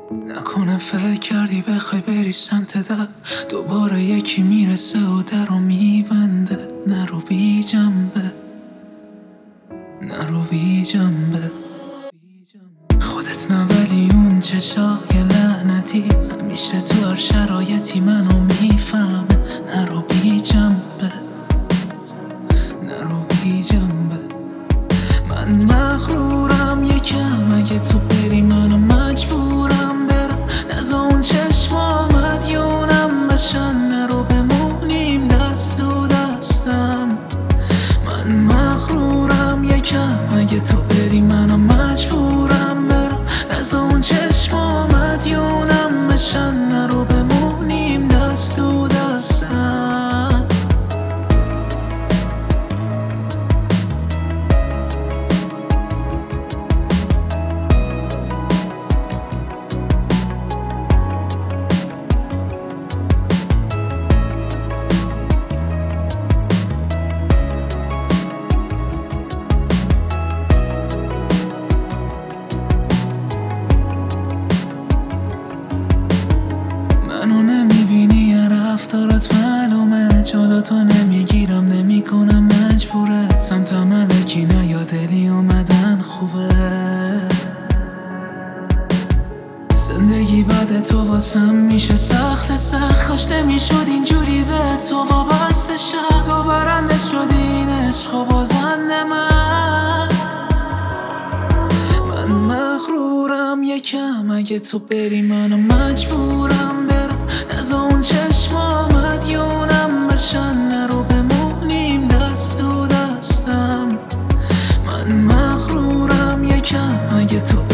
نکنه فکر کردی بخوای بری سمت در، دوباره یکی میرسه و در رو میبنده. نرو بی جنبه، نرو بی جنبه. خودت نه ولی اون چشای لعنتی همیشه تو هر شرایطی منو میفهمه. نرو بی جنبه، نرو بی جنبه. من مغرورم یکم، اگه تو بری منو مجبورم برم. نزا اون چشما مدیونم بشن، نرو بمونیم دست تو دستم. من مغرورم یکم، اگه تو بری منو مجبورم برم. نزا اون چشما مدیونم بشن، نرو بمونیم دست تو دستم. منو نمیبینی یا رفتارت معلومه، جلو تو نمیگیرم نمیکنم مجبورت. سمت ملکی نیا دلی اومدن خوبه. زندگی بعد تو واسم میشه سخت کاش نمیشد اینجوری به تو وابسته شم. تو برنده شدی این عشق و بازنده من مغرورم یکم، اگه تو بری منو مجبورم برم. نزا اون چشما مدیونم بشن، نرو بمونیم دست تو دستم. من مغرورم یکم، اگه تو